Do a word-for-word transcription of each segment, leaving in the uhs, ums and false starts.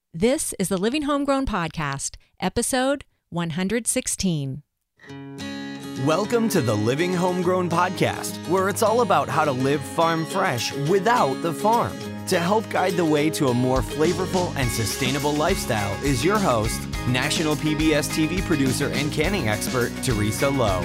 This is the Living Homegrown Podcast, episode one hundred sixteen. Welcome to the Living Homegrown Podcast, where it's all about how to live farm fresh without the farm. To help guide the way to a more flavorful and sustainable lifestyle is your host, national P B S T V producer and canning expert, Teresa Lowe.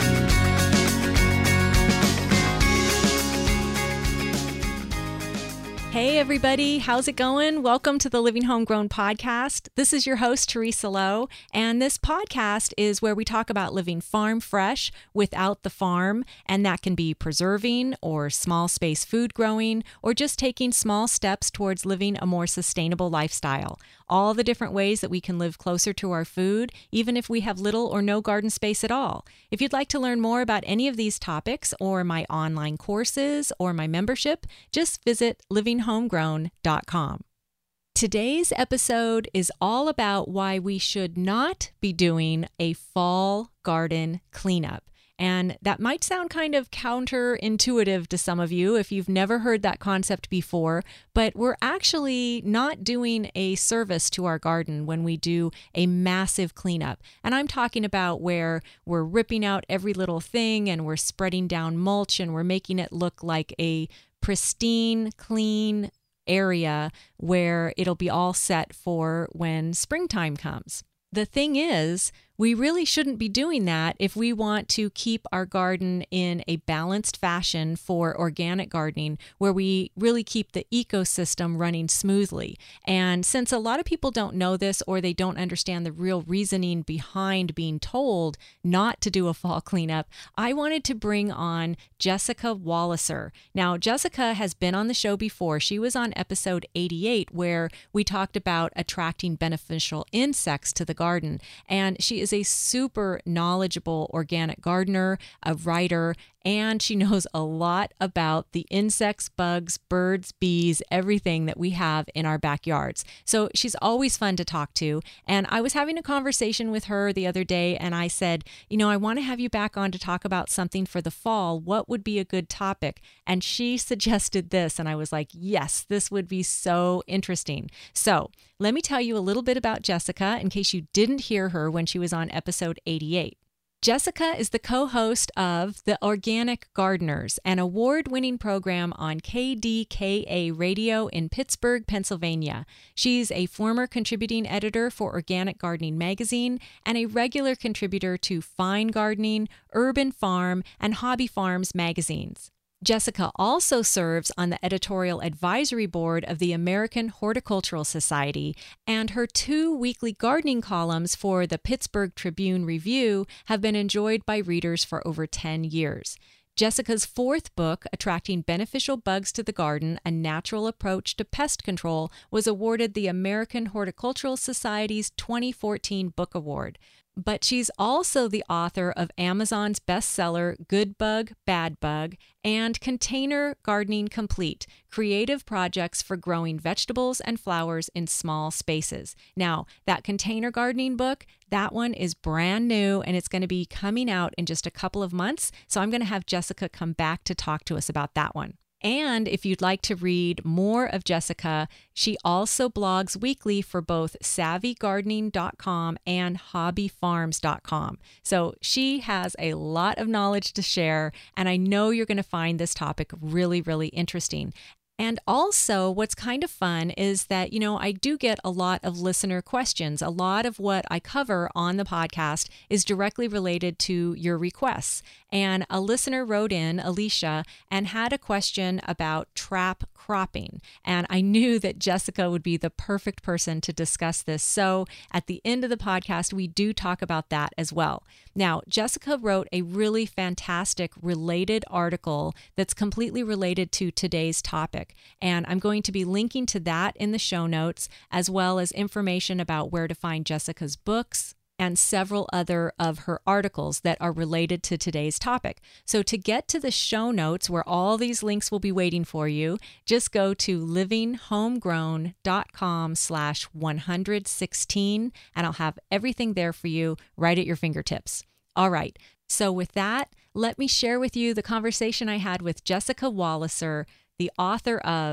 Hey everybody, how's it going? Welcome to the Living Homegrown Podcast. This is your host, Teresa Lowe, and this podcast is where we talk about living farm fresh without the farm, and that can be preserving or small space food growing or just taking small steps towards living a more sustainable lifestyle. All the different ways that we can live closer to our food, even if we have little or no garden space at all. If you'd like to learn more about any of these topics or my online courses or my membership, just visit living homegrown dot com. Today's episode is all about why we should not be doing a fall garden cleanup. And that might sound kind of counterintuitive to some of you if you've never heard that concept before, but we're actually not doing a service to our garden when we do a massive cleanup. And I'm talking about where we're ripping out every little thing and we're spreading down mulch and we're making it look like a pristine, clean area where it'll be all set for when springtime comes. The thing is, we really shouldn't be doing that if we want to keep our garden in a balanced fashion for organic gardening, where we really keep the ecosystem running smoothly. And since a lot of people don't know this or they don't understand the real reasoning behind being told not to do a fall cleanup, I wanted to bring on Jessica Walliser. Now, Jessica has been on the show before. She was on episode eighty-eight, where we talked about attracting beneficial insects to the garden. And she is is a super knowledgeable organic gardener, a writer, and she knows a lot about the insects, bugs, birds, bees, everything that we have in our backyards. So she's always fun to talk to. And I was having a conversation with her the other day, and I said, you know, I want to have you back on to talk about something for the fall. What would be a good topic? And she suggested this, and I was like, yes, this would be so interesting. So let me tell you a little bit about Jessica in case you didn't hear her when she was on episode eighty-eight. Jessica is the co-host of The Organic Gardeners, an award-winning program on K D K A radio in Pittsburgh, Pennsylvania. She's a former contributing editor for Organic Gardening Magazine and a regular contributor to Fine Gardening, Urban Farm, and Hobby Farms magazines. Jessica also serves on the editorial advisory board of the American Horticultural Society, and her two weekly gardening columns for the Pittsburgh Tribune Review have been enjoyed by readers for over ten years. Jessica's fourth book, Attracting Beneficial Bugs to the Garden, A Natural Approach to Pest Control, was awarded the American Horticultural Society's twenty fourteen Book Award. But she's also the author of Amazon's bestseller, Good Bug, Bad Bug, and Container Gardening Complete, Creative Projects for Growing Vegetables and Flowers in Small Spaces. Now, that container gardening book, that one is brand new, and it's going to be coming out in just a couple of months. So I'm going to have Jessica come back to talk to us about that one. And if you'd like to read more of Jessica, she also blogs weekly for both savvy gardening dot com and hobby farms dot com. So she has a lot of knowledge to share, and I know you're going to find this topic really, really interesting. And also, what's kind of fun is that, you know, I do get a lot of listener questions. A lot of what I cover on the podcast is directly related to your requests. And a listener wrote in, Alicia, and had a question about trap cropping. And I knew that Jessica would be the perfect person to discuss this. So at the end of the podcast, we do talk about that as well. Now, Jessica wrote a really fantastic related article that's completely related to today's topic. And I'm going to be linking to that in the show notes, as well as information about where to find Jessica's books and several other of her articles that are related to today's topic. So to get to the show notes where all these links will be waiting for you, just go to living homegrown dot com slash one hundred sixteen, and I'll have everything there for you right at your fingertips. All right, so with that, let me share with you the conversation I had with Jessica Walliser, the author of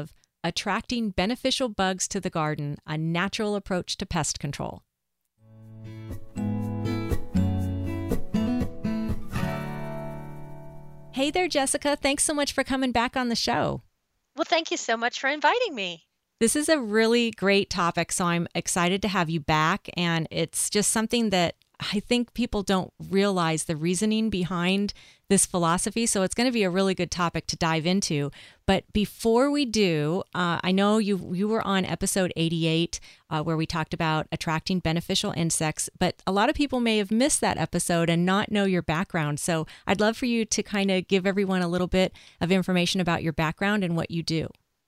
Attracting Beneficial Bugs to the Garden, a Natural Approach to Pest Control. Hey there, Jessica. Thanks so much for coming back on the show. Well, thank you so much for inviting me. This is a really great topic, so I'm excited to have you back. And it's just something that I think people don't realize the reasoning behind this philosophy. So it's going to be a really good topic to dive into. But before we do, uh, I know you you were on episode eighty-eight uh, where we talked about attracting beneficial insects, but a lot of people may have missed that episode and not know your background. So I'd love for you to kind of give everyone a little bit of information about your background and what you do.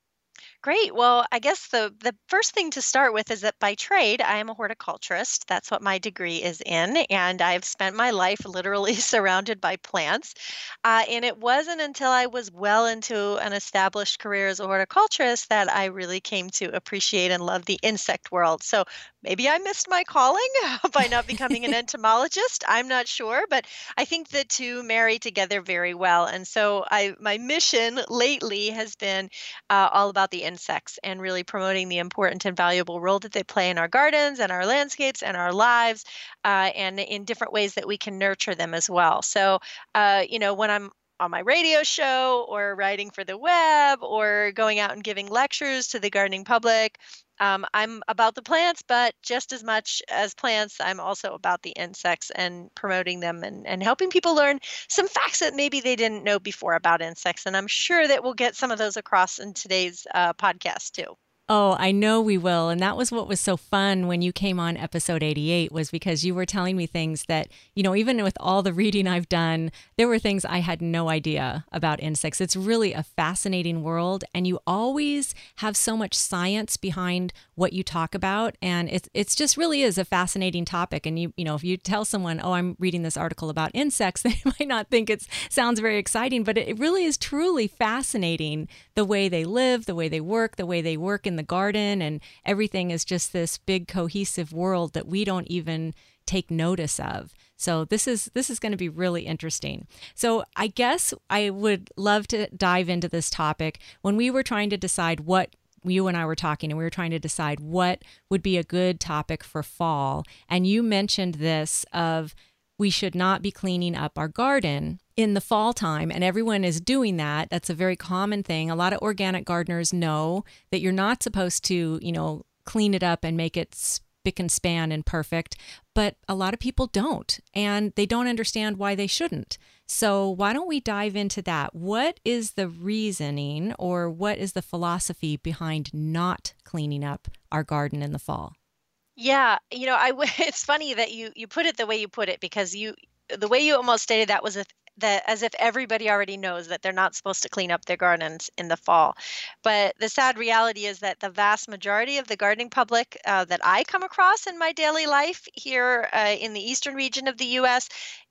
Great. Well, I guess the, the first thing to start with is that by trade, I am a horticulturist. That's what my degree is in. And I've spent my life literally surrounded by plants. Uh, and it wasn't until I was well into an established career as a horticulturist that I really came to appreciate and love the insect world. So maybe I missed my calling by not becoming an entomologist. I'm not sure, but I think the two marry together very well. And so I, my mission lately has been uh, all about the insects and really promoting the important and valuable role that they play in our gardens and our landscapes and our lives, uh, and in different ways that we can nurture them as well. So, uh, you know, when I'm on my radio show or writing for the web or going out and giving lectures to the gardening public, Um, I'm about the plants, but just as much as plants, I'm also about the insects and promoting them and, and helping people learn some facts that maybe they didn't know before about insects. And I'm sure that we'll get some of those across in today's uh, podcast too. Oh, I know we will. And that was what was so fun when you came on episode eighty-eight, was because you were telling me things that, you know, even with all the reading I've done, there were things I had no idea about insects. It's really a fascinating world. And you always have so much science behind what you talk about. And it's it's just really is a fascinating topic. And, you you know, if you tell someone, oh, I'm reading this article about insects, they might not think it sounds very exciting, but it really is truly fascinating, the way they live, the way they work, the way they work in the garden, and everything is just this big cohesive world that we don't even take notice of. So this is this is going to be really interesting. So I guess I would love to dive into this topic. When we were trying to decide what you and I were talking, and we were trying to decide what would be a good topic for fall, and you mentioned this of we should not be cleaning up our garden in the fall time, and everyone is doing that. That's a very common thing. A lot of organic gardeners know that you're not supposed to, you know, clean it up and make it spick and span and perfect, but a lot of people don't, and they don't understand why they shouldn't. So why don't we dive into that? What is the reasoning, or what is the philosophy behind not cleaning up our garden in the fall? Yeah, you know, I w- it's funny that you you put it the way you put it, because you the way you almost stated that was a, that as if everybody already knows that they're not supposed to clean up their gardens in the fall. But the sad reality is that the vast majority of the gardening public uh, that I come across in my daily life here uh, in the eastern region of the U S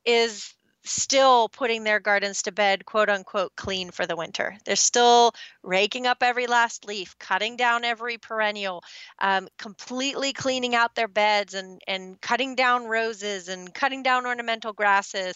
is still putting their gardens to bed, quote unquote, clean for the winter. They're still raking up every last leaf, cutting down every perennial, um, completely cleaning out their beds, and, and cutting down roses and cutting down ornamental grasses,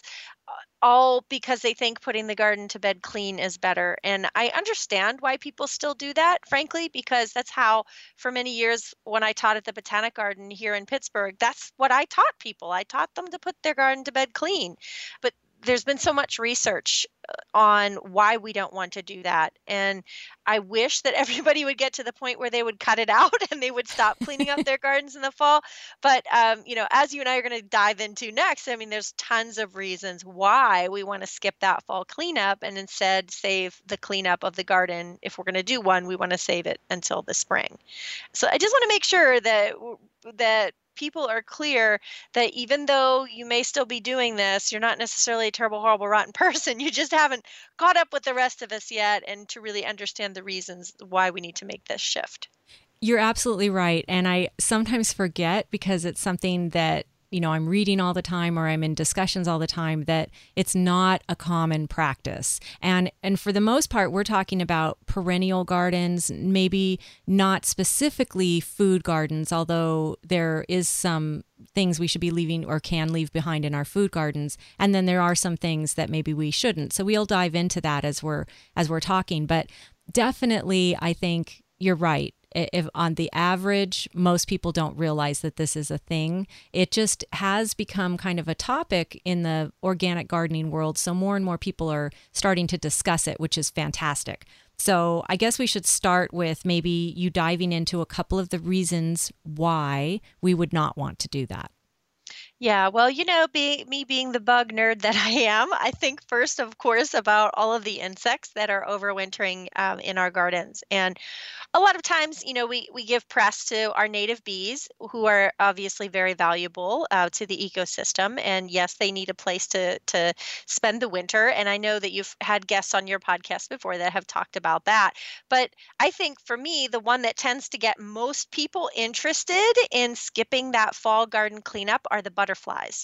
all because they think putting the garden to bed clean is better. And I understand why people still do that, frankly, because that's how, for many years when I taught at the Botanic Garden here in Pittsburgh, that's what I taught people. I taught them to put their garden to bed clean. But there's been so much research on why we don't want to do that. And I wish that everybody would get to the point where they would cut it out and they would stop cleaning up their gardens in the fall. But, um, you know, as you and I are going to dive into next, I mean, there's tons of reasons why we want to skip that fall cleanup and instead save the cleanup of the garden. If we're going to do one, we want to save it until the spring. So I just want to make sure that that people are clear that even though you may still be doing this, you're not necessarily a terrible, horrible, rotten person. You just haven't caught up with the rest of us yet, and to really understand the reasons why we need to make this shift. You're absolutely right. And I sometimes forget, because it's something that, you know, I'm reading all the time, or I'm in discussions all the time, that it's not a common practice. And and for the most part, we're talking about perennial gardens, maybe not specifically food gardens, although there is some things we should be leaving or can leave behind in our food gardens. And then there are some things that maybe we shouldn't. So we'll dive into that as we're as we're talking. But definitely, I think you're right. If on the average, most people don't realize that this is a thing. It just has become kind of a topic in the organic gardening world. So more and more people are starting to discuss it, which is fantastic. So I guess we should start with maybe you diving into a couple of the reasons why we would not want to do that. Yeah, well, you know, be, me being the bug nerd that I am, I think first, of course, about all of the insects that are overwintering um, in our gardens. And a lot of times, you know, we, we give press to our native bees, who are obviously very valuable uh, to the ecosystem. And yes, they need a place to, to spend the winter. And I know that you've had guests on your podcast before that have talked about that. But I think for me, the one that tends to get most people interested in skipping that fall garden cleanup are the butterflies.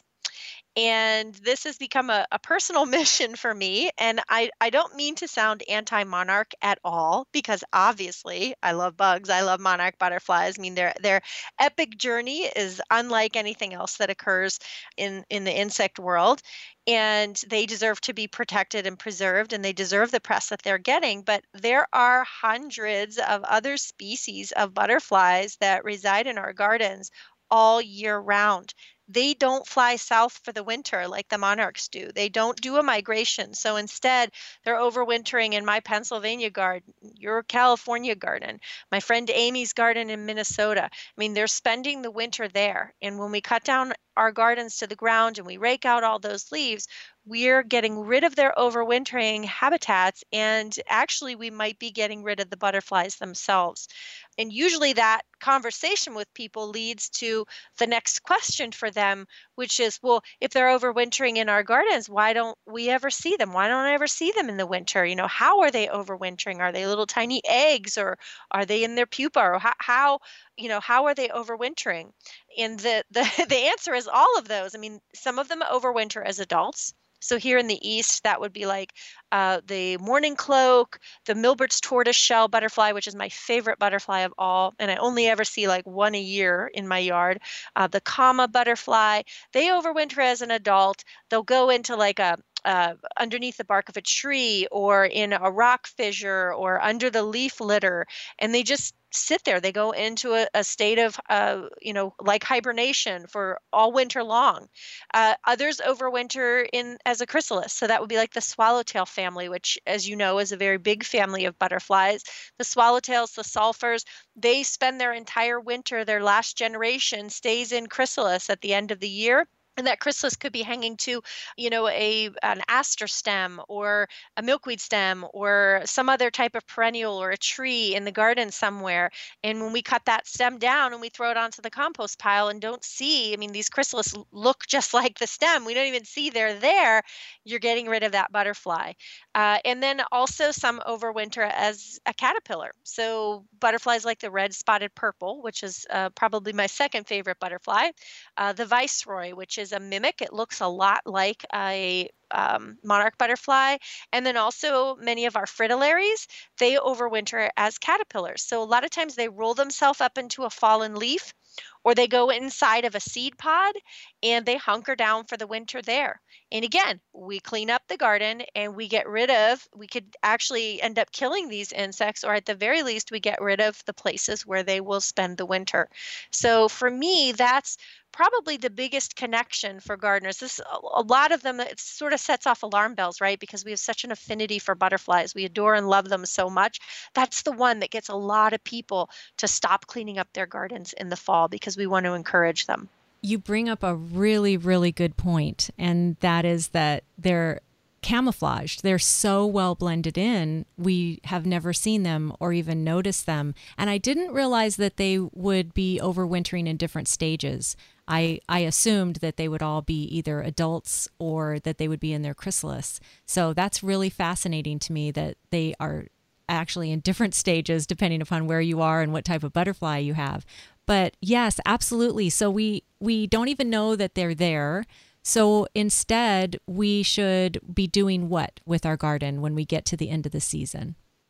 And this has become a, a personal mission for me. And I, I don't mean to sound anti-monarch at all, because obviously I love bugs. I love monarch butterflies. I mean, their their epic journey is unlike anything else that occurs in, in the insect world. And they deserve to be protected and preserved, and they deserve the press that they're getting. But there are hundreds of other species of butterflies that reside in our gardens all year round. They don't fly south for the winter like the monarchs do. They don't do a migration. So instead, they're overwintering in my Pennsylvania garden, your California garden, my friend Amy's garden in Minnesota. I mean, they're spending the winter there. And when we cut down our gardens to the ground and we rake out all those leaves, we're getting rid of their overwintering habitats, and actually we might be getting rid of the butterflies themselves. And usually that conversation with people leads to the next question for them, which is, well, if they're overwintering in our gardens, why don't we ever see them? Why don't I ever see them in the winter? You know, how are they overwintering? Are they little tiny eggs, or are they in their pupa? Or how, how you know, how are they overwintering? And the, the, the answer is all of those. I mean, some of them overwinter as adults. So here in the east, that would be like uh, the mourning cloak, the Milbert's tortoiseshell butterfly, which is my favorite butterfly of all, and I only ever see like one a year in my yard. Uh, the Kama butterfly, they overwinter as an adult. They'll go into like a Uh, underneath the bark of a tree, or in a rock fissure, or under the leaf litter, and they just sit there. They go into a, a state of, uh, you know, like hibernation for all winter long. Uh, others overwinter in as a chrysalis. So that would be like the swallowtail family, which, as you know, is a very big family of butterflies. The swallowtails, the sulfurs, they spend their entire winter, their last generation stays in chrysalis at the end of the year. And that chrysalis could be hanging to, you know, a an aster stem, or a milkweed stem, or some other type of perennial, or a tree in the garden somewhere. And when we cut that stem down and we throw it onto the compost pile and don't see, I mean, these chrysalis look just like the stem. We don't even see they're there. You're getting rid of that butterfly. Uh, and then also some overwinter as a caterpillar. So butterflies like the red spotted purple, which is uh, probably my second favorite butterfly, uh, the viceroy, which is is a mimic. It looks a lot like a um, monarch butterfly. And then also many of our fritillaries, they overwinter as caterpillars. So a lot of times they roll themselves up into a fallen leaf, or they go inside of a seed pod and they hunker down for the winter there. And again, we clean up the garden and we get rid of, we could actually end up killing these insects, or at the very least, we get rid of the places where they will spend the winter. So for me, that's probably the biggest connection for gardeners. This, a lot of them, it sort of sets off alarm bells, right? Because we have such an affinity for butterflies. We adore and love them so much. That's the one that gets a lot of people to stop cleaning up their gardens in the fall, because we want to encourage them. You bring up a really, really good point, and that is that they're camouflaged. They're so well blended in, we have never seen them or even noticed them. And I didn't realize that they would be overwintering in different stages. I, I assumed that they would all be either adults or that they would be in their chrysalis. So that's really fascinating to me, that they are actually in different stages depending upon where you are and what type of butterfly you have. But yes, absolutely. So we, we don't even know that they're there. So instead, we should be doing what with our garden when we get to the end of the season?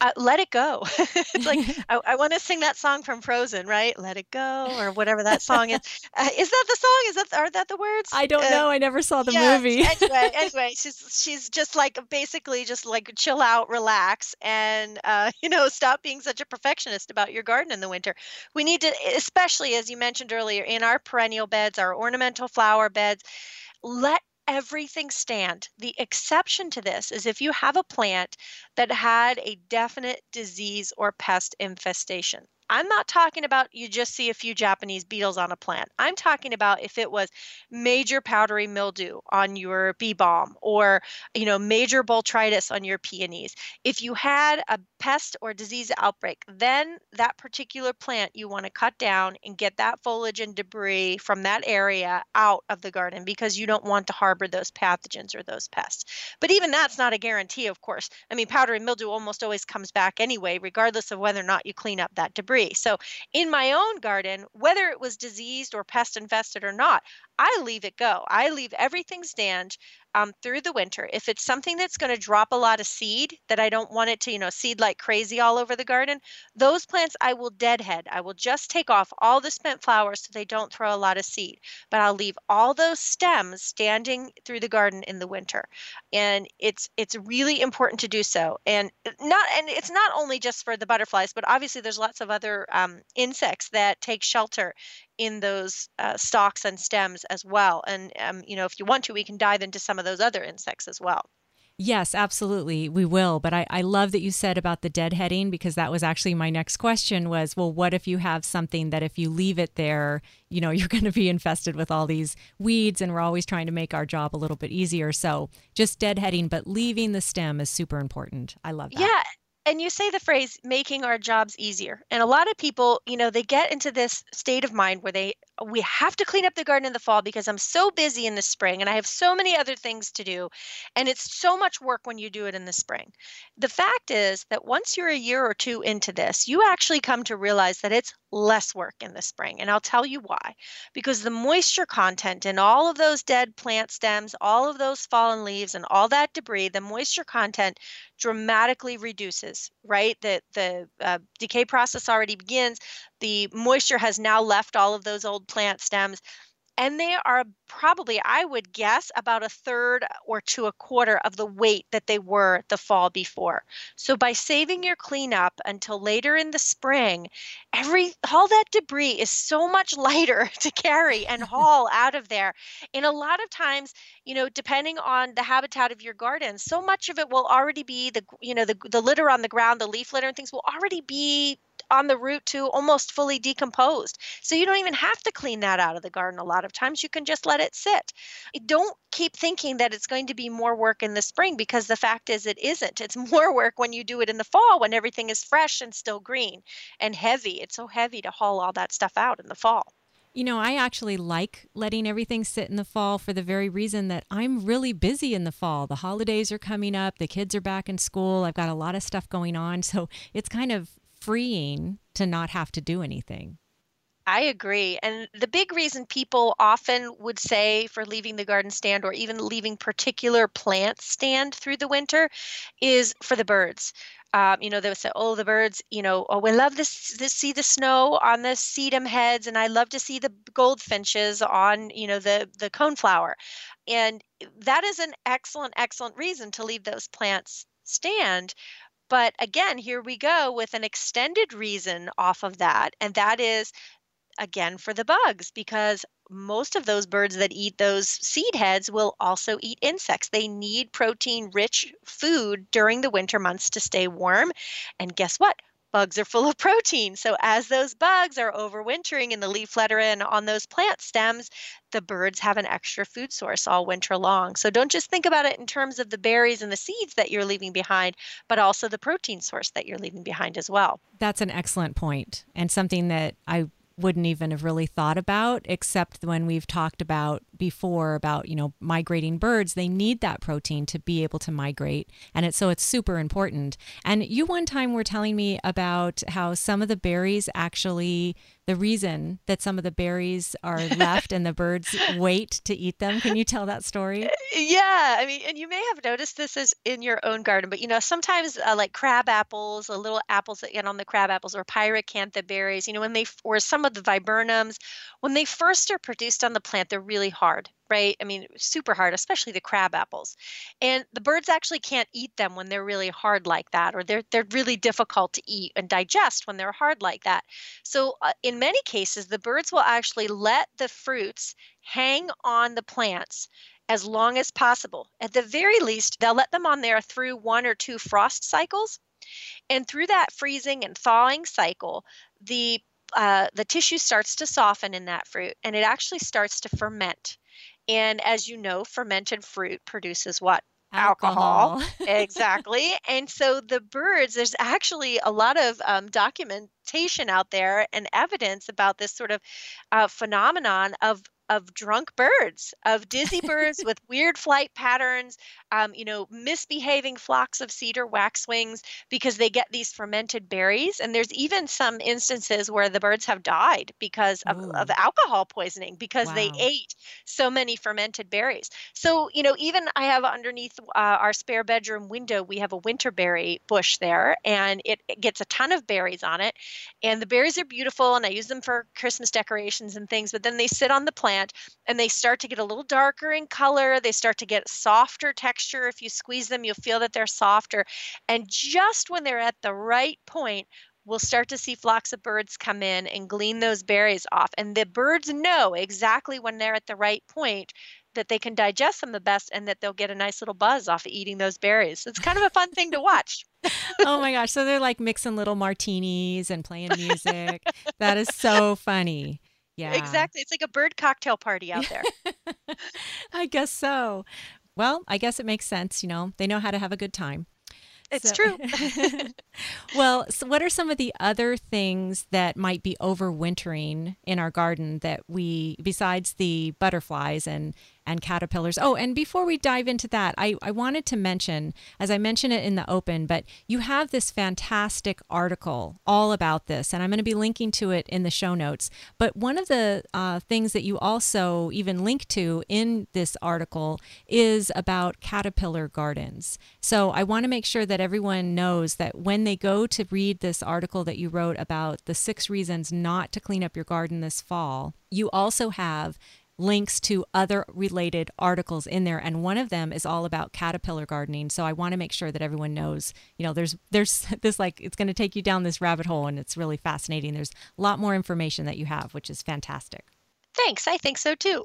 Uh, let it go. It's like I, I want to sing that song from Frozen, right? Let it go, or whatever that song is. Uh, is that the song? Is that are that the words? I don't Uh, know. I never saw the yeah. movie. Anyway, anyway, she's she's just like basically just like chill out, relax, and uh, you know, stop being such a perfectionist about your garden in the winter. We need to, especially as you mentioned earlier, in our perennial beds, our ornamental flower beds, let everything stand. The exception to this is if you have a plant that had a definite disease or pest infestation. I'm not talking about you just see a few Japanese beetles on a plant. I'm talking about if it was major powdery mildew on your bee balm, or, you know, major botrytis on your peonies. If you had a pest or disease outbreak, then that particular plant you want to cut down and get that foliage and debris from that area out of the garden, because you don't want to harbor those pathogens or those pests. But even that's not a guarantee, of course. I mean, powdery mildew almost always comes back anyway, regardless of whether or not you clean up that debris. So in my own garden, whether it was diseased or pest infested or not, I leave it go. I leave everything stand um, through the winter. If it's something that's going to drop a lot of seed that I don't want it to, you know, seed like crazy all over the garden, those plants I will deadhead. I will just take off all the spent flowers so they don't throw a lot of seed. But I'll leave all those stems standing through the garden in the winter. And it's it's really important to do so. And not and it's not only just for the butterflies, but obviously there's lots of other um, insects that take shelter in those uh, stalks and stems as well. And, um, you know, if you want to, we can dive into some of those other insects as well. Yes, absolutely. We will. But I, I love that you said about the deadheading, because that was actually my next question was, well, what if you have something that if you leave it there, you know, you're going to be infested with all these weeds, and we're always trying to make our job a little bit easier. So just deadheading, but leaving the stem is super important. I love that. Yeah. And you say the phrase making our jobs easier. And a lot of people, you know, they get into this state of mind where they, we have to clean up the garden in the fall because I'm so busy in the spring and I have so many other things to do. And it's so much work when you do it in the spring. The fact is that once you're a year or two into this, you actually come to realize that it's less work in the spring. And I'll tell you why. Because the moisture content in all of those dead plant stems, all of those fallen leaves and all that debris, the moisture content dramatically reduces, right? The, the uh, decay process already begins. The moisture has now left all of those old plant stems. And they are probably, I would guess, about a third or to a quarter of the weight that they were the fall before. So by saving your cleanup until later in the spring, every all that debris is so much lighter to carry and haul out of there. And a lot of times, you know, depending on the habitat of your garden, so much of it will already be the, you know, the, the litter on the ground, the leaf litter and things will already be on the route to almost fully decomposed. So you don't even have to clean that out of the garden a lot of times. You can just let it sit. Don't keep thinking that it's going to be more work in the spring, because the fact is it isn't. It's more work when you do it in the fall when everything is fresh and still green and heavy. It's so heavy to haul all that stuff out in the fall. You know, I actually like letting everything sit in the fall for the very reason that I'm really busy in the fall. The holidays are coming up. The kids are back in school. I've got a lot of stuff going on. So it's kind of freeing to not have to do anything. I agree. And the big reason people often would say for leaving the garden stand or even leaving particular plants stand through the winter is for the birds. Um, you know, they would say, oh, the birds, you know, oh, we love this, to see the snow on the sedum heads, and I love to see the goldfinches on, you know, the, the coneflower. And that is an excellent, excellent reason to leave those plants stand. But again, here we go with an extended reason off of that. And that is, again, for the bugs, because most of those birds that eat those seed heads will also eat insects. They need protein-rich food during the winter months to stay warm. And guess what? Bugs are full of protein. So as those bugs are overwintering in the leaf litter and on those plant stems, the birds have an extra food source all winter long. So don't just think about it in terms of the berries and the seeds that you're leaving behind, but also the protein source that you're leaving behind as well. That's an excellent point, and something that I wouldn't even have really thought about, except when we've talked about before about, you know, migrating birds, they need that protein to be able to migrate. And it's so it's super important. And you one time were telling me about how some of the berries actually, the reason that some of the berries are left and the birds wait to eat them. Can you tell that story? Yeah, I mean, and you may have noticed this is in your own garden, but you know, sometimes uh, like crab apples, or little apples that get on the crab apples, or pyracantha berries, you know, when they, f- or some of the viburnums, when they first are produced on the plant, they're really hard, right? I mean, super hard, especially the crab apples. And the birds actually can't eat them when they're really hard like that, or they're they're really difficult to eat and digest when they're hard like that. So, uh, in many cases, the birds will actually let the fruits hang on the plants as long as possible. At the very least, they'll let them on there through one or two frost cycles. And through that freezing and thawing cycle, the uh, the tissue starts to soften in that fruit, and it actually starts to ferment. And as you know, fermented fruit produces what? Alcohol. Alcohol. Exactly. And so the birds, there's actually a lot of um, documentation out there and evidence about this sort of uh, phenomenon of of drunk birds, of dizzy birds with weird flight patterns, um, you know, misbehaving flocks of cedar waxwings because they get these fermented berries. And there's even some instances where the birds have died because of, of Ooh, alcohol poisoning because they wow. ate so many fermented berries. So, you know, even I have underneath uh, our spare bedroom window, we have a winterberry bush there, and it, it gets a ton of berries on it. And the berries are beautiful, and I use them for Christmas decorations and things, but then they sit on the plant and they start to get a little darker in color. They start to get softer texture. If you squeeze them, you'll feel that they're softer. And just when they're at the right point, we'll start to see flocks of birds come in and glean those berries off. And the birds know exactly when they're at the right point that they can digest them the best and that they'll get a nice little buzz off of eating those berries. It's kind of a fun thing to watch. Oh my gosh. So they're like mixing little martinis and playing music. That is so funny. Yeah. Exactly. It's like a bird cocktail party out there. I guess so. Well, I guess it makes sense. You know, they know how to have a good time. It's So, true. well, so what are some of the other things that might be overwintering in our garden that we, besides the butterflies and and caterpillars? Oh, and before we dive into that, I, I wanted to mention, as I mentioned it in the open, but you have this fantastic article all about this, and I'm going to be linking to it in the show notes. But one of the uh, things that you also even link to in this article is about caterpillar gardens. So I want to make sure that everyone knows that when they go to read this article that you wrote about the six reasons not to clean up your garden this fall, you also have links to other related articles in there, and one of them is all about caterpillar gardening. So I want to make sure that everyone knows, you know, there's there's this, like, it's going to take you down this rabbit hole, and it's really fascinating. There's a lot more information that you have, which is fantastic. Thanks. I think so too.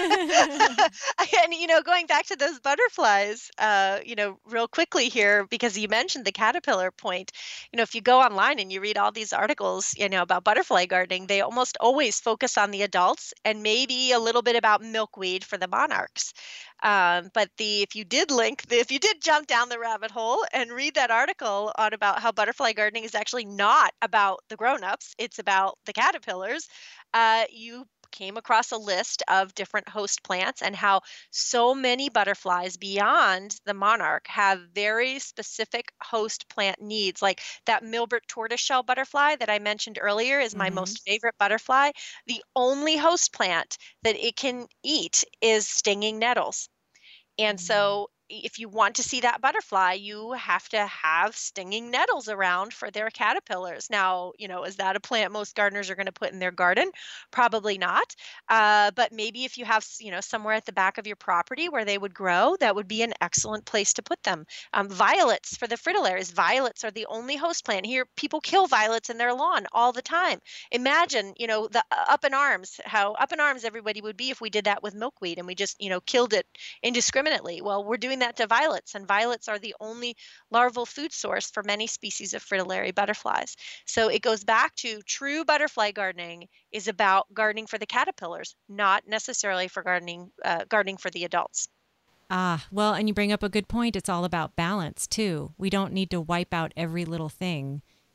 And, you know, going back to those butterflies, uh, you know, real quickly here, because you mentioned the caterpillar point, you know, if you go online and you read all these articles, you know, about butterfly gardening, they almost always focus on the adults and maybe a little bit about milkweed for the monarchs. Um, but the if you did link, if you did jump down the rabbit hole and read that article on about how butterfly gardening is actually not about the grown-ups, it's about the caterpillars, uh, you came across a list of different host plants and how so many butterflies beyond the monarch have very specific host plant needs. Like that Milbert tortoiseshell butterfly that I mentioned earlier is my Hmm. most favorite butterfly. The only host plant that it can eat is stinging nettles. And so if you want to see that butterfly, you have to have stinging nettles around for their caterpillars. Now, you know, is that a plant most gardeners are going to put in their garden? Probably not. Uh, but maybe if you have, s- you know, somewhere at the back of your property where they would grow, that would be an excellent place to put them. Um, violets for the fritillaries. Violets are the only host plant. Here, people kill violets in their lawn all the time. Imagine, you know, the uh, up in arms, how up in arms everybody would be if we did that with milkweed and we just, you know, killed it indiscriminately. Well, we're doing that to violets, and violets are the only larval food source for many species of fritillary butterflies. So it goes back to true butterfly gardening is about gardening for the caterpillars, not necessarily for gardening uh, gardening for the adults. Ah, well, and you bring up a good point. It's all about balance too. We don't need to wipe out every little thing.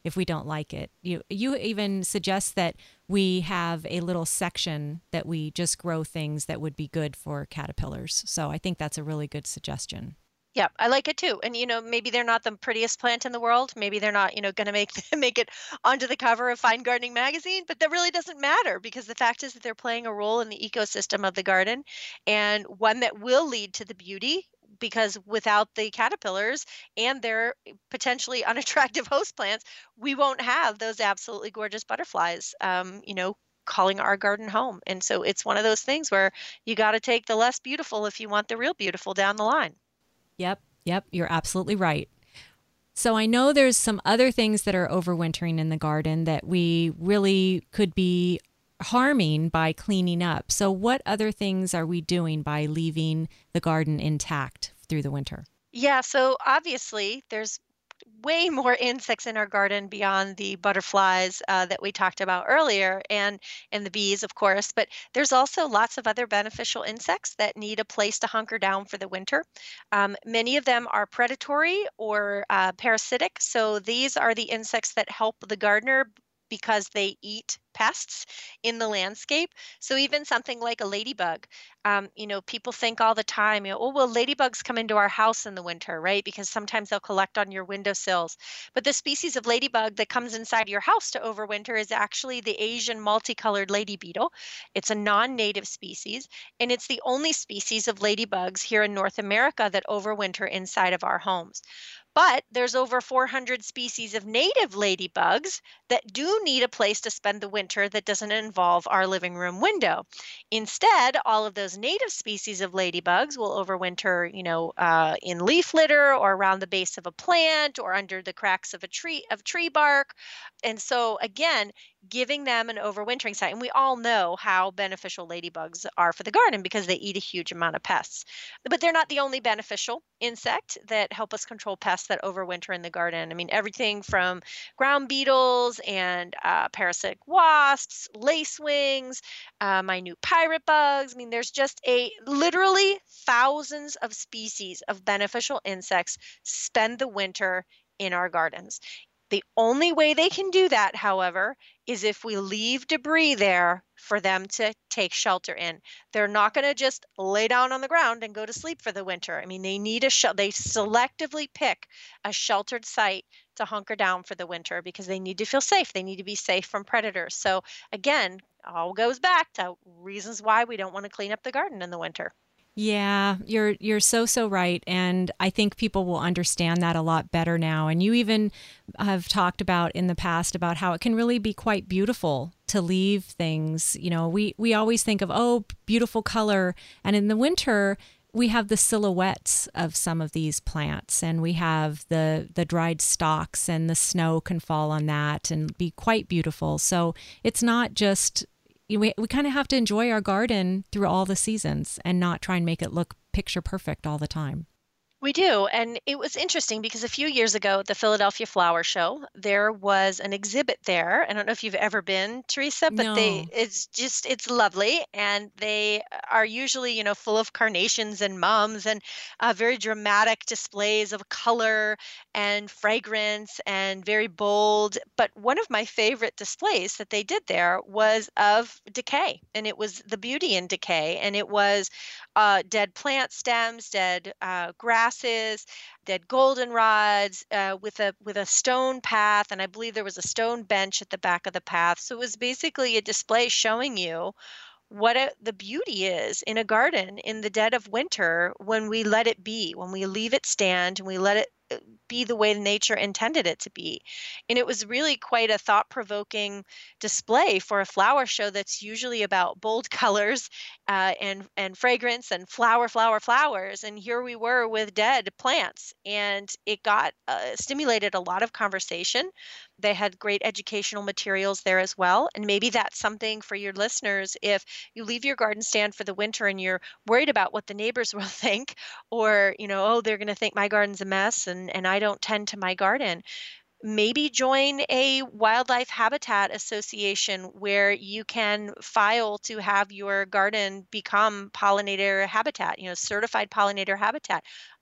if we don't like it. You you even suggest that we have a little section that we just grow things that would be good for caterpillars. So I think that's a really good suggestion. Yeah, I like it too. And you know, maybe they're not the prettiest plant in the world. Maybe they're not, you know, going to make make it onto the cover of Fine Gardening magazine, but that really doesn't matter because the fact is that they're playing a role in the ecosystem of the garden, and one that will lead to the beauty, because without the caterpillars and their potentially unattractive host plants, we won't have those absolutely gorgeous butterflies, um, you know, calling our garden home. And so it's one of those things where you got to take the less beautiful if you want the real beautiful down the line. Yep, yep, you're absolutely right. So I know there's some other things that are overwintering in the garden that we really could be harming by cleaning up. So what other things are we doing by leaving the garden intact through the winter? Yeah, so obviously there's way more insects in our garden beyond the butterflies uh, that we talked about earlier, and and the bees, of course. But there's also lots of other beneficial insects that need a place to hunker down for the winter. Um, many of them are predatory or uh, parasitic. So these are the insects that help the gardener because they eat pests in the landscape. So even something like a ladybug, um, you know, people think all the time, you know, oh, well, ladybugs come into our house in the winter, right? Because sometimes they'll collect on your windowsills. But the species of ladybug that comes inside your house to overwinter is actually the Asian multicolored lady beetle. It's a non-native species, and it's the only species of ladybugs here in North America that overwinter inside of our homes. But there's over four hundred species of native ladybugs that do need a place to spend the winter that doesn't involve our living room window. Instead, all of those native species of ladybugs will overwinter, you know, uh, in leaf litter or around the base of a plant or under the cracks of a tree of tree bark. And so again, giving them an overwintering site. And we all know how beneficial ladybugs are for the garden because they eat a huge amount of pests. But they're not the only beneficial insect that help us control pests that overwinter in the garden. I mean, everything from ground beetles and uh, parasitic wasps, lacewings, uh, minute pirate bugs. I mean, there's just a literally thousands of species of beneficial insects spend the winter in our gardens. The only way they can do that, however, is if we leave debris there for them to take shelter in. They're not going to just lay down on the ground and go to sleep for the winter. I mean, they need a shelter. They selectively pick a sheltered site to hunker down for the winter because they need to feel safe. They need to be safe from predators. So again, all goes back to reasons why we don't want to clean up the garden in the winter. Yeah, you're you're so so right, and I think people will understand that a lot better now. And you even have talked about in the past about how it can really be quite beautiful to leave things. You know, we we always think of, oh, beautiful color, and in the winter we have the silhouettes of some of these plants, and we have the the dried stalks, and the snow can fall on that and be quite beautiful. So it's not just we we kind of have to enjoy our garden through all the seasons and not try and make it look picture perfect all the time. We do. And it was interesting because a few years ago at the Philadelphia Flower Show, there was an exhibit there. I don't know if you've ever been, Teresa, but No. they it's just it's lovely. And they are usually, you know, full of carnations and mums and uh, very dramatic displays of color and fragrance and very bold. But one of my favorite displays that they did there was of decay. And it was the beauty in decay. And it was uh, dead plant stems, dead uh, grasses, dead goldenrods, uh, with a with a stone path, and I believe there was a stone bench at the back of the path. So it was basically a display showing you what a, the beauty is in a garden in the dead of winter when we let it be, when we leave it stand and we let it be the way nature intended it to be. And it was really quite a thought-provoking display for a flower show that's usually about bold colors uh, and and fragrance and flower, flower, flowers. And here we were with dead plants, and it got uh, stimulated a lot of conversation. They had great educational materials there as well. And maybe that's something for your listeners. If you leave your garden stand for the winter and you're worried about what the neighbors will think, or, you know, oh, they're going to think my garden's a mess and, and I don't tend to my garden, maybe join a wildlife habitat association where you can file to have your garden become pollinator habitat, you know, certified pollinator habitat.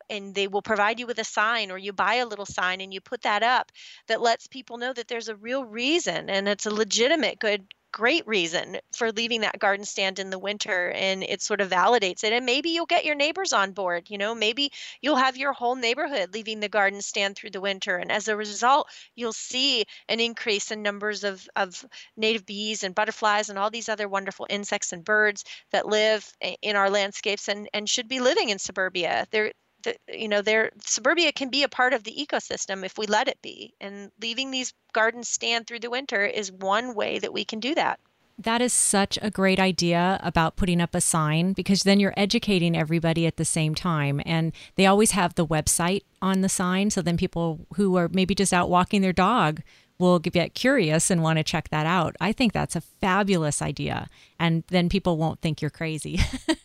and they will provide you with a sign, or you buy a little sign and you put that up that lets people know that there's a real reason and it's a legitimate, good, great reason for leaving that garden stand in the winter, and it sort of validates it. And maybe you'll get your neighbors on board. You know, maybe you'll have your whole neighborhood leaving the garden stand through the winter, and as a result you'll see an increase in numbers of of native bees and butterflies and all these other wonderful insects and birds that live in our landscapes and and should be living in suburbia. They're the, you know, there suburbia can be a part of the ecosystem if we let it be. And leaving these gardens stand through the winter is one way that we can do that. That is such a great idea about putting up a sign, because then you're educating everybody at the same time. And they always have the website on the sign. So then people who are maybe just out walking their dog will get curious and want to check that out. I think that's a fabulous idea. And then people won't think you're crazy.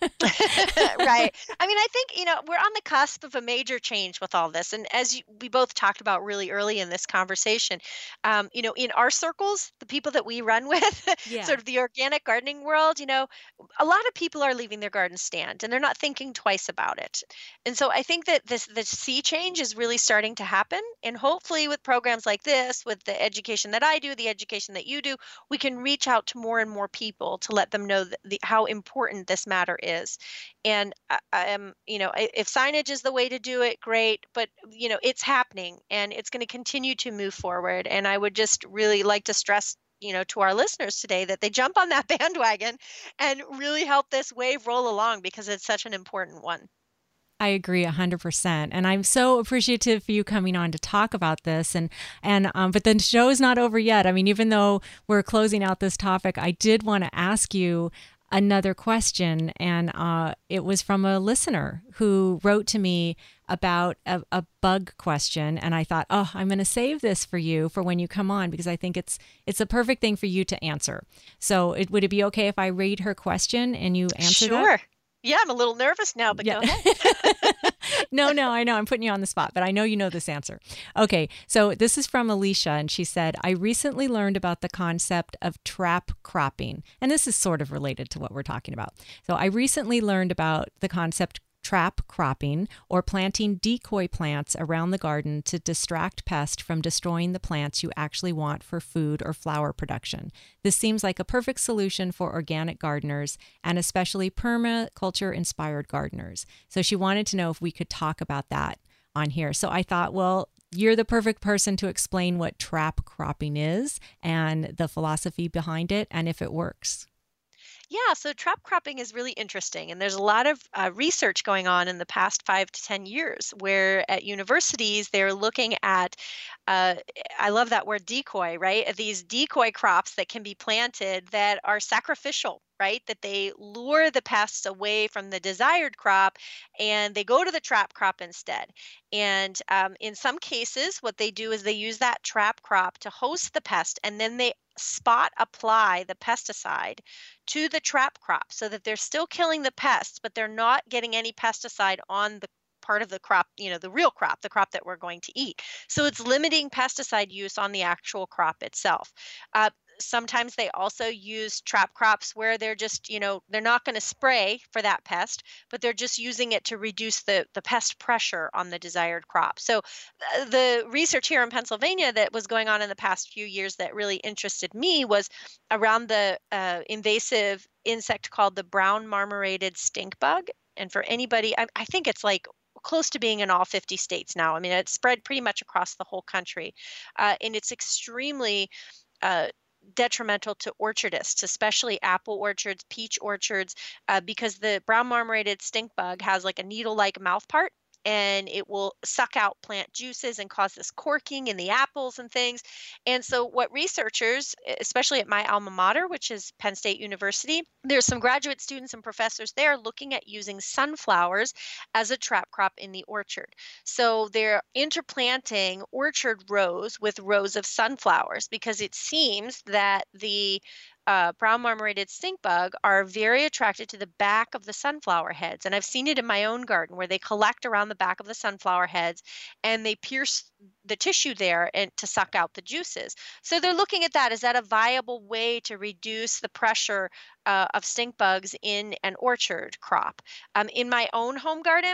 Right. I mean, I think, you know, we're on the cusp of a major change with all this. And as you, we both talked about really early in this conversation, um, you know, in our circles, the people that we run with, Yeah. sort of the organic gardening world, you know, a lot of people are leaving their garden stand and they're not thinking twice about it. And so I think that this, the sea change is really starting to happen. And hopefully with programs like this, with the education that I do, the education that you do, we can reach out to more and more people to let them know that the, how important this matter is. And I, I am, you know, I- if signage is the way to do it, great. But, you know, it's happening and it's going to continue to move forward. And I would just really like to stress, you know, to our listeners today that they jump on that bandwagon and really help this wave roll along, because it's such an important one. I agree one hundred percent. And I'm so appreciative for you coming on to talk about this. And, and um, but the show is not over yet. I mean, even though we're closing out this topic, I did want to ask you another question. And uh, it was from a listener who wrote to me about a, a bug question. And I thought, oh, I'm going to save this for you for when you come on, because I think it's it's a perfect thing for you to answer. So it, would it be okay if I read her question and you answer Sure. that? Yeah, I'm a little nervous now, but Yeah. go ahead. No, no, I know. I'm putting you on the spot, but I know you know this answer. Okay, so this is from Alicia, and she said, I recently learned about the concept of trap cropping. And this is sort of related to what we're talking about. So I recently learned about the concept trap cropping, or planting decoy plants around the garden to distract pests from destroying the plants you actually want for food or flower production. This seems like a perfect solution for organic gardeners and especially permaculture inspired gardeners. So she wanted to know if we could talk about that on here. So I thought, well, you're the perfect person to explain what trap cropping is and the philosophy behind it and if it works. Yeah, so trap cropping is really interesting. And there's a lot of uh, research going on in the past five to ten years where at universities they're looking at, uh, I love that word decoy, right? These decoy crops that can be planted that are sacrificial, right? That they lure the pests away from the desired crop and they go to the trap crop instead. And um, in some cases, what they do is they use that trap crop to host the pest, and then they spot apply the pesticide to the trap crop so that they're still killing the pests, but they're not getting any pesticide on the part of the crop, you know, the real crop, the crop that we're going to eat. So it's limiting pesticide use on the actual crop itself. Uh, Sometimes they also use trap crops where they're just, you know, they're not going to spray for that pest, but they're just using it to reduce the, the pest pressure on the desired crop. So uh, the research here in Pennsylvania that was going on in the past few years that really interested me was around the uh, invasive insect called the brown marmorated stink bug. And for anybody, I, I think it's like close to being in all fifty states now. I mean, it's spread pretty much across the whole country. Uh, and it's extremely uh, detrimental to orchardists, especially apple orchards, peach orchards, uh, because the brown marmorated stink bug has like a needle-like mouth part, and it will suck out plant juices and cause this corking in the apples and things. And so what researchers, especially at my alma mater, which is Penn State University, there's some graduate students and professors there looking at using sunflowers as a trap crop in the orchard. So they're interplanting orchard rows with rows of sunflowers because it seems that the Uh, brown marmorated stink bug are very attracted to the back of the sunflower heads. And I've seen it in my own garden where they collect around the back of the sunflower heads and they pierce the tissue there and to suck out the juices. So they're looking at that. Is that a viable way to reduce the pressure uh, of stink bugs in an orchard crop? Um, in my own home garden,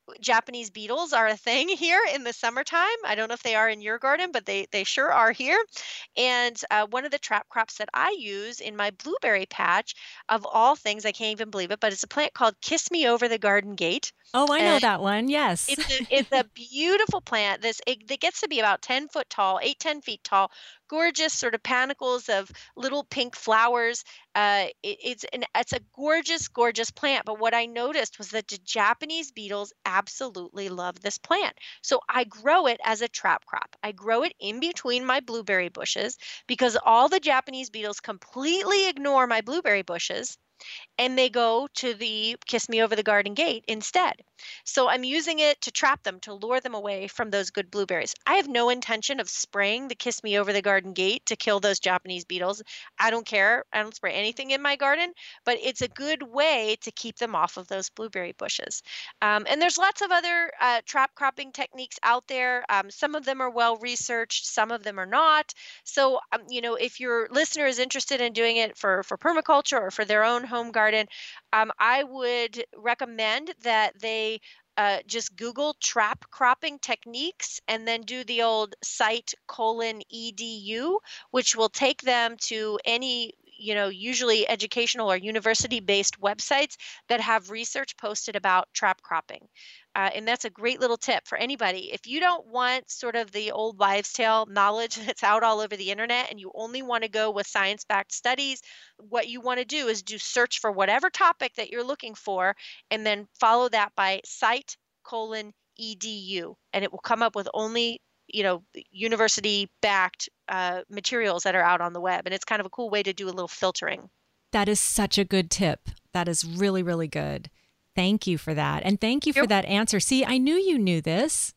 Japanese beetles are a thing here in the summertime. I don't know if they are in your garden, but they they sure are here. And uh, one of the trap crops that I use in my blueberry patch, of all things, I can't even believe it, but it's a plant called Kiss Me Over the Garden Gate. Oh, I know that one. Yes. It's a, it's a beautiful plant. This it, it gets to be about ten foot tall, eight, ten feet tall, gorgeous sort of panicles of little pink flowers. Uh, it, it's an it's a gorgeous, gorgeous plant. But what I noticed was that the Japanese beetles absolutely love this plant. So I grow it as a trap crop. I grow it in between my blueberry bushes because all the Japanese beetles completely ignore my blueberry bushes and they go to the Kiss Me Over the Garden Gate instead. So I'm using it to trap them, to lure them away from those good blueberries. I have no intention of spraying the Kiss Me Over the Garden Gate to kill those Japanese beetles. I don't care. I don't spray anything in my garden, but it's a good way to keep them off of those blueberry bushes. Um, and there's lots of other uh, trap cropping techniques out there. Um, some of them are well researched, some of them are not. So, um, you know, if your listener is interested in doing it for, for permaculture or for their own home garden, um, I would recommend that they uh, just Google trap cropping techniques and then do the old site colon edu, which will take them to any, you know, usually educational or university-based websites that have research posted about trap cropping. Uh, and that's a great little tip for anybody. If you don't want sort of the old wives' tale knowledge that's out all over the internet and you only want to go with science-backed studies, what you want to do is do search for whatever topic that you're looking for and then follow that by site colon edu. And it will come up with only, you know, university-backed uh, materials that are out on the web. And it's kind of a cool way to do a little filtering. That is such a good tip. That is really, really good. Thank you for that. And thank you for You're- that answer. See, I knew you knew this.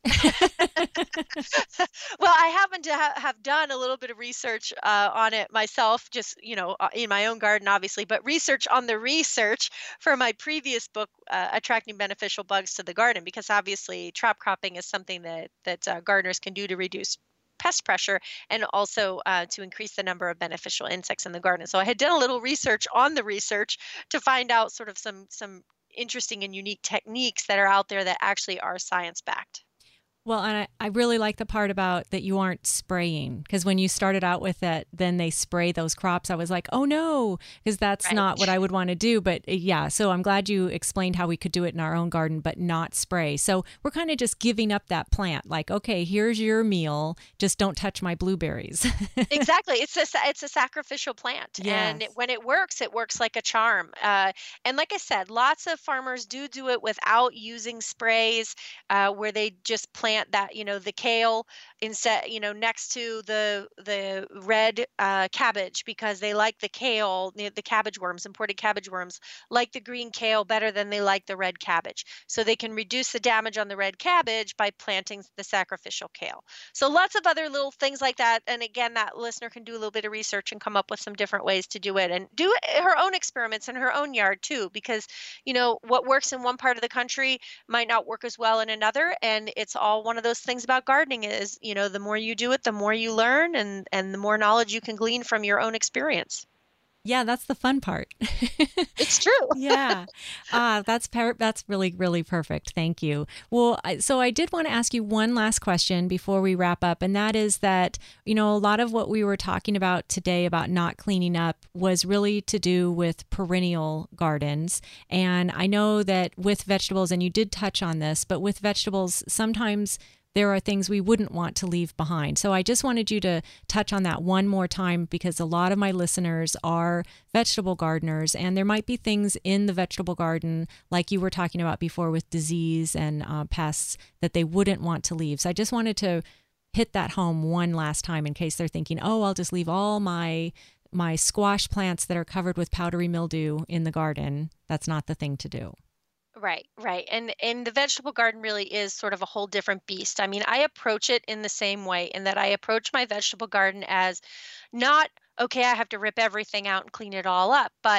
Well, I happen to ha- have done a little bit of research uh, on it myself, just, you know, uh, in my own garden, obviously, but research on the research for my previous book, uh, Attracting Beneficial Bugs to the Garden, because obviously trap cropping is something that, that uh, gardeners can do to reduce pest pressure and also uh, to increase the number of beneficial insects in the garden. So I had done a little research on the research to find out sort of some some interesting and unique techniques that are out there that actually are science-backed. Well, and I, I really like the part about that you aren't spraying, because when you started out with it, then they spray those crops. I was like, oh no, because that's Right. not what I would want to do. But uh, yeah, so I'm glad you explained how we could do it in our own garden, but not spray. So we're kind of just giving up that plant. Like, okay, here's your meal. Just don't touch my blueberries. Exactly. It's a sa- it's a sacrificial plant, and Yes. it, when it works, it works like a charm. Uh, and like I said, lots of farmers do do it without using sprays, uh, where they just plant that, you know, the kale instead, you know, next to the the red uh, cabbage, because they like the kale, the, the cabbage worms, imported cabbage worms, like the green kale better than they like the red cabbage. So they can reduce the damage on the red cabbage by planting the sacrificial kale. So lots of other little things like that. And again, that listener can do a little bit of research and come up with some different ways to do it and do her own experiments in her own yard too, because, you know, what works in one part of the country might not work as well in another. And it's all one of those things about gardening is, you know, the more you do it, the more you learn and, and the more knowledge you can glean from your own experience. Yeah, that's the fun part. It's true. Yeah, uh, that's per- that's really, really perfect. Thank you. Well, I, so I did want to ask you one last question before we wrap up, and that is that, you know, a lot of what we were talking about today about not cleaning up was really to do with perennial gardens. And I know that with vegetables, and you did touch on this, but with vegetables, sometimes there are things we wouldn't want to leave behind. So I just wanted you to touch on that one more time, because a lot of my listeners are vegetable gardeners, and there might be things in the vegetable garden, like you were talking about before with disease and uh, pests, that they wouldn't want to leave. So I just wanted to hit that home one last time in case they're thinking, oh, I'll just leave all my my squash plants that are covered with powdery mildew in the garden. That's not the thing to do. Right, right. And and the vegetable garden really is sort of a whole different beast. I mean, I approach it in the same way in that I approach my vegetable garden as not, okay, I have to rip everything out and clean it all up, but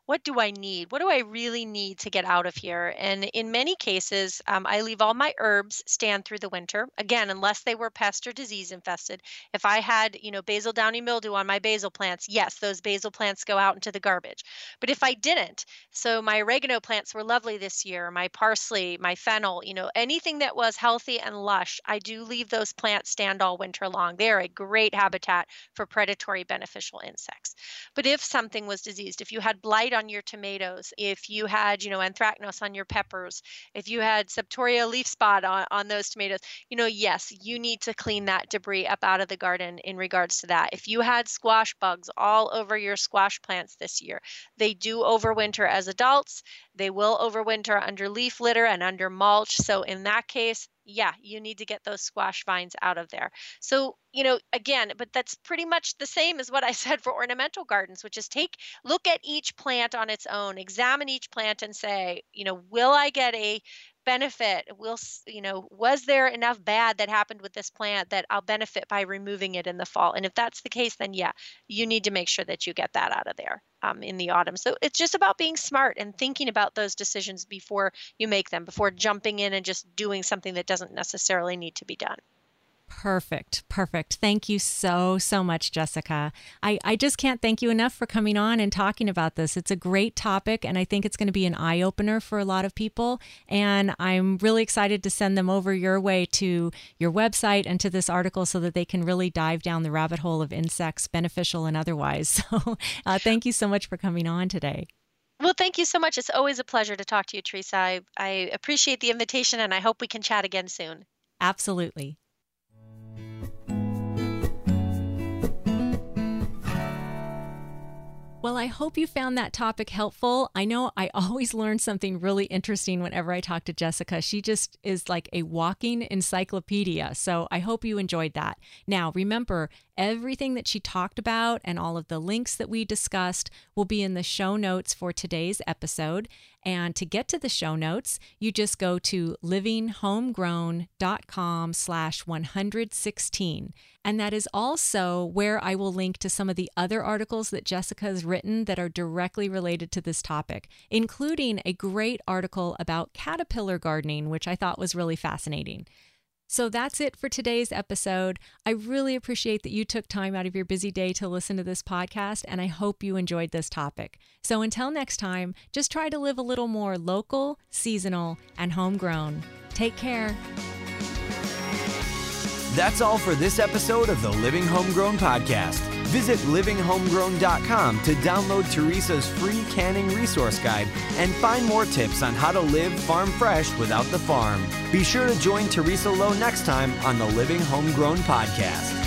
what do I need? What do I really need to get out of here? And in many cases, um, I leave all my herbs stand through the winter. Again, unless they were pest or disease infested. If I had, you know, basil downy mildew on my basil plants, yes, those basil plants go out into the garbage. But if I didn't, so my oregano plants were lovely this year, my parsley, my fennel, you know, anything that was healthy and lush, I do leave those plants stand all winter long. They are a great habitat for predatory beneficial insects. But if something was diseased, if you had blight on your tomatoes, if you had, you know, anthracnose on your peppers, if you had septoria leaf spot on, on those tomatoes, you know, yes, you need to clean that debris up out of the garden in regards to that. If you had squash bugs all over your squash plants this year, they do overwinter as adults. They will overwinter under leaf litter and under mulch. So in that case, yeah, you need to get those squash vines out of there. So, you know, again, but that's pretty much the same as what I said for ornamental gardens, which is take, look at each plant on its own, examine each plant and say, you know, will I get a benefit? Will, you know, was there enough bad that happened with this plant that I'll benefit by removing it in the fall? And if that's the case, then yeah, you need to make sure that you get that out of there um, in the autumn. So it's just about being smart and thinking about those decisions before you make them, before jumping in and just doing something that doesn't necessarily need to be done. Perfect. Perfect. Thank you so, so much, Jessica. I, I just can't thank you enough for coming on and talking about this. It's a great topic, and I think it's going to be an eye-opener for a lot of people. And I'm really excited to send them over your way to your website and to this article so that they can really dive down the rabbit hole of insects, beneficial and otherwise. So uh, thank you so much for coming on today. Well, thank you so much. It's always a pleasure to talk to you, Teresa. I, I appreciate the invitation, and I hope we can chat again soon. Absolutely. Well, I hope you found that topic helpful. I know I always learn something really interesting whenever I talk to Jessica. She just is like a walking encyclopedia. So I hope you enjoyed that. Now, remember, everything that she talked about and all of the links that we discussed will be in the show notes for today's episode. And to get to the show notes, you just go to livinghomegrown.com slash 116. And that is also where I will link to some of the other articles that Jessica has written that are directly related to this topic, including a great article about caterpillar gardening, which I thought was really fascinating. So that's it for today's episode. I really appreciate that you took time out of your busy day to listen to this podcast, and I hope you enjoyed this topic. So until next time, just try to live a little more local, seasonal, and homegrown. Take care. That's all for this episode of the Living Homegrown Podcast. Visit living homegrown dot com to download Teresa's free canning resource guide and find more tips on how to live farm fresh without the farm. Be sure to join Teresa Lowe next time on the Living Homegrown Podcast.